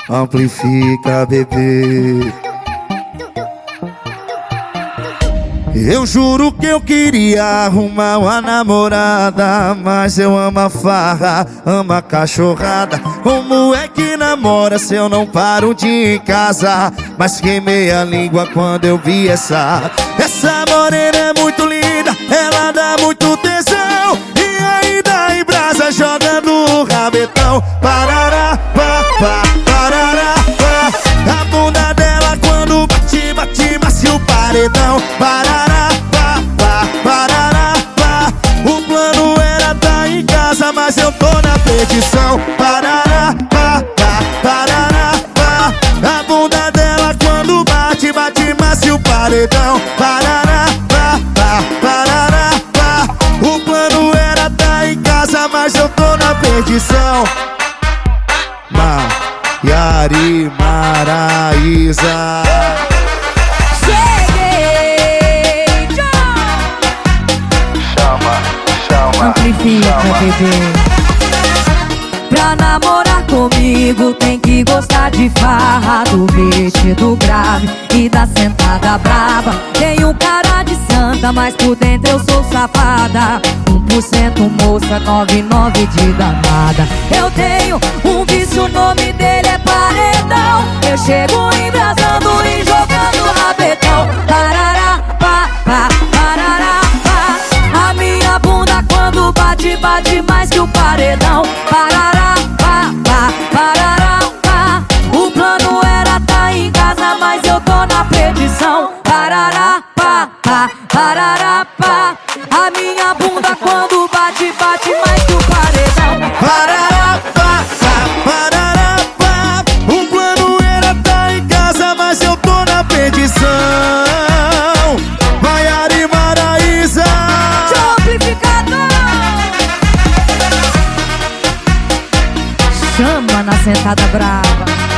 amplifica, bebê. Eu juro que eu queria arrumar uma namorada, mas eu amo a farra, amo a cachorrada. Como é que namora se eu não paro de ir em casa? Mas queimei a língua quando eu vi essa morena é muito linda, ela dá muito tesão. E ainda em brasa jogando o rabetão. Parará, pá, pá, parará, pá. A bunda dela quando bate, bate, macio o paredão. Parará, pá, pá, parará, pá. O plano era tá em casa, mas eu tô na perdição. Parará, pá, pá, parará, pá. A bunda dela quando bate, bate, macio o paredão. Parará, pá, pá, parará, pá. O plano era tá em casa, mas eu tô na perdição. Maiara Maraísa. Amplifica, bebê. Pra namorar comigo tem que gostar de farra, do vestido grave e da sentada brava. Tenho cara de santa, mas por dentro eu sou safada. 1% moça, 99% de danada. Eu tenho um vício, o nome dele é paredão. Eu chego embrasando e jogando rabetão. Parará, pá, pá, parará, pá. A minha bunda quando bate, bate mais que o paredão. Parará, pá, pá, parará, pá. O plano era tá em casa, mas eu tô na perdição. Parará, pá, pá, parará, pá. A minha bunda quando bate, bate mais que o paredão. Parará, pá, pá, parará, pá. O plano era tá em casa, mas eu tô na perdição. Maiara Maraísa. Chama na sentada brava.